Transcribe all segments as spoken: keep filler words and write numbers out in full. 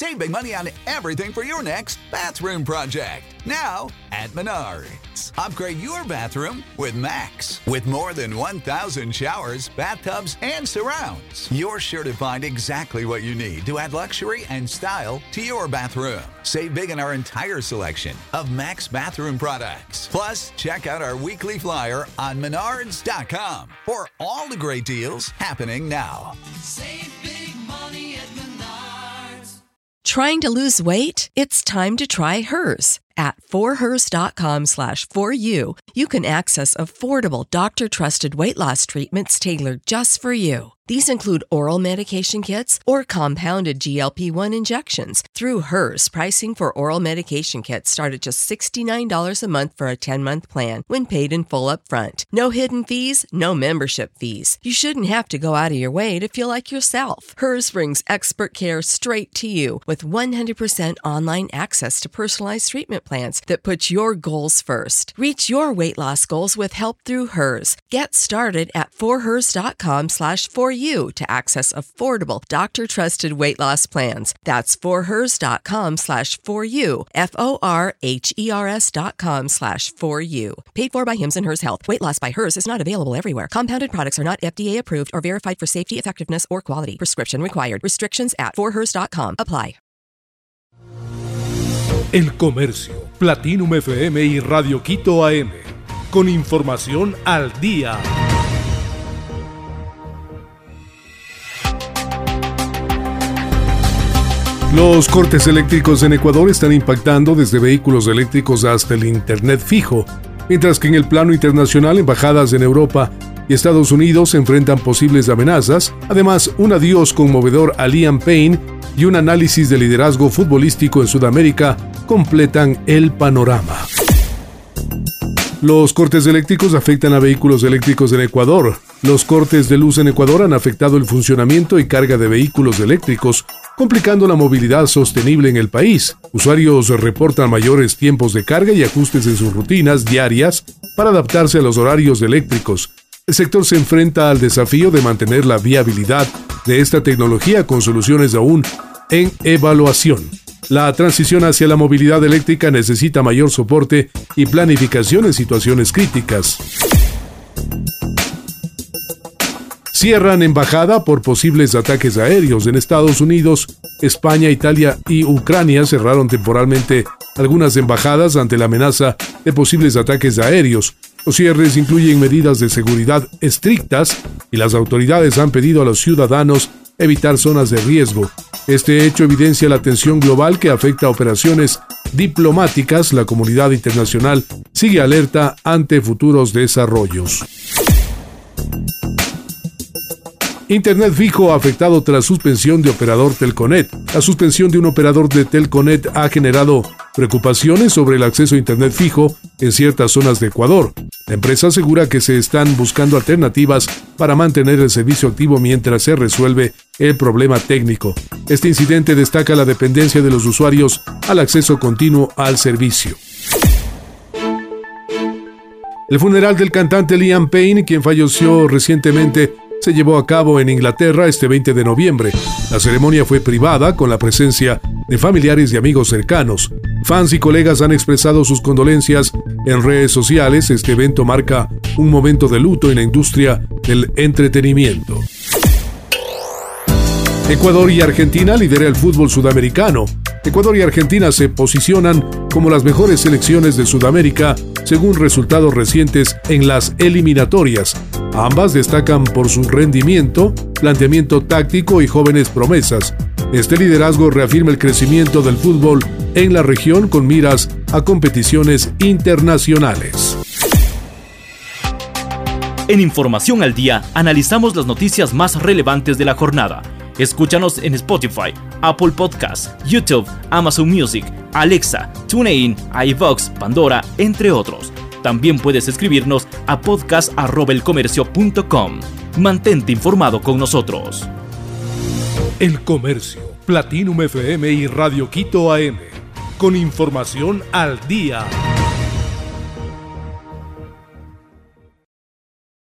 Save big money on everything for your next bathroom project. Now at Menards. Upgrade your bathroom with Max. With more than one thousand showers, bathtubs, and surrounds, you're sure to find exactly what you need to add luxury and style to your bathroom. Save big in our entire selection of Max bathroom products. Plus, check out our weekly flyer on menards dot com for all the great deals happening now. Save big money at Menards. Trying to lose weight? It's time to try Hers. At forhers.com slash for you, you can access affordable, doctor-trusted weight loss treatments tailored just for you. These include oral medication kits or compounded G L P one injections. Through Hers, pricing for oral medication kits start at just sixty-nine dollars a month for a ten-month plan when paid in full upfront. No hidden fees, no membership fees. You shouldn't have to go out of your way to feel like yourself. Hers brings expert care straight to you with one hundred percent online access to personalized treatment plans that put your goals first. Reach your weight loss goals with help through Hers. Get started at forhers.com slash for you to access affordable, doctor-trusted weight loss plans. That's forhers.com slash for you, F-O-R-H-E-R-S dot com slash for you. Paid for by Hims and Hers Health. Weight loss by Hers is not available everywhere. Compounded products are not F D A approved or verified for safety, effectiveness, or quality. Prescription required. Restrictions at forhers dot com apply. El Comercio, Platinum F M y Radio Quito A M. Con información al día. Los cortes eléctricos en Ecuador están impactando desde vehículos eléctricos hasta el internet fijo, mientras que en el plano internacional embajadas en Europa y Estados Unidos se enfrentan posibles amenazas. Además, un adiós conmovedor a Liam Payne y un análisis de liderazgo futbolístico en Sudamérica completan el panorama. Los cortes eléctricos afectan a vehículos eléctricos en Ecuador. Los cortes de luz en Ecuador han afectado el funcionamiento y carga de vehículos eléctricos, complicando la movilidad sostenible en el país. Usuarios reportan mayores tiempos de carga y ajustes en sus rutinas diarias para adaptarse a los horarios eléctricos. El sector se enfrenta al desafío de mantener la viabilidad de esta tecnología con soluciones aún en evaluación. La transición hacia la movilidad eléctrica necesita mayor soporte y planificación en situaciones críticas. Cierran embajada por posibles ataques aéreos. En Estados Unidos, España, Italia y Ucrania cerraron temporalmente algunas embajadas ante la amenaza de posibles ataques aéreos. Los cierres incluyen medidas de seguridad estrictas y las autoridades han pedido a los ciudadanos evitar zonas de riesgo. Este hecho evidencia la tensión global que afecta a operaciones diplomáticas. La comunidad internacional sigue alerta ante futuros desarrollos. Internet fijo afectado tras suspensión de operador Telconet. La suspensión de un operador de Telconet ha generado preocupaciones sobre el acceso a Internet fijo en ciertas zonas de Ecuador. La empresa asegura que se están buscando alternativas para mantener el servicio activo mientras se resuelve el problema técnico. Este incidente destaca la dependencia de los usuarios al acceso continuo al servicio. El funeral del cantante Liam Payne, quien falleció recientemente, se llevó a cabo en Inglaterra este veinte de noviembre. La ceremonia fue privada con la presencia de familiares y amigos cercanos. Fans y colegas han expresado sus condolencias en redes sociales. Este evento marca un momento de luto en la industria del entretenimiento. Ecuador y Argentina lidera el fútbol sudamericano. Ecuador y Argentina se posicionan como las mejores selecciones de Sudamérica según resultados recientes en las eliminatorias. Ambas destacan por su rendimiento, planteamiento táctico y jóvenes promesas. Este liderazgo reafirma el crecimiento del fútbol en la región con miras a competiciones internacionales. En Información al Día, analizamos las noticias más relevantes de la jornada. Escúchanos en Spotify, Apple Podcasts, YouTube, Amazon Music, Alexa, TuneIn, iVoox, Pandora, entre otros. También puedes escribirnos a podcast arroba elcomercio punto com. Mantente informado con nosotros. El Comercio, Platinum F M y Radio Quito A M. Con información al día.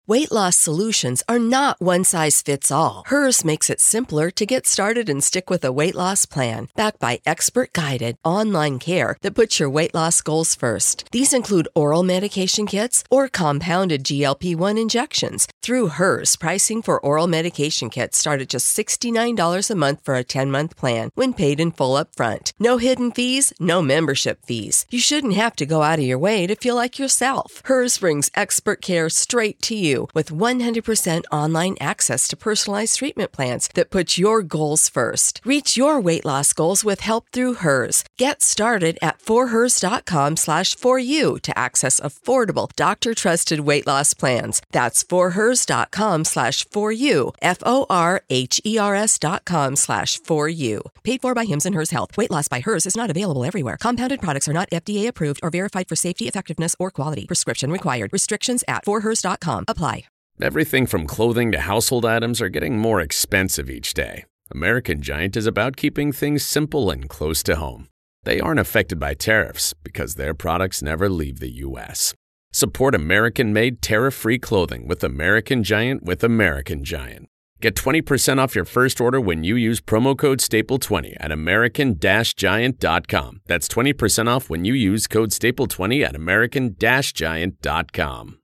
Weight loss solutions are not one size fits all. Hers makes it simpler to get started and stick with a weight loss plan, backed by expert-guided online care that puts your weight loss goals first. These include oral medication kits or compounded G L P one injections. Through Hers, pricing for oral medication kits start at just sixty-nine dollars a month for a ten-month plan when paid in full upfront. No hidden fees, no membership fees. You shouldn't have to go out of your way to feel like yourself. Hers brings expert care straight to you with one hundred percent online access to personalized treatment plans that put your goals first. Reach your weight loss goals with help through Hers. Get started at forhers.com slash for you to access affordable, doctor-trusted weight loss plans. That's forhers.com slash for you, F-O-R-H-E-R-S dot com slash for you. Paid for by Hims and Hers Health. Weight loss by Hers is not available everywhere. Compounded products are not F D A approved or verified for safety, effectiveness, or quality. Prescription required. Restrictions at for hers dot com apply. Everything from clothing to household items are getting more expensive each day. American Giant is about keeping things simple and close to home. They aren't affected by tariffs because their products never leave the U S. Support American-made tariff-free clothing with American Giant with American Giant. Get twenty percent off your first order when you use promo code staple twenty at american giant dot com. That's twenty percent off when you use code staple twenty at american giant dot com.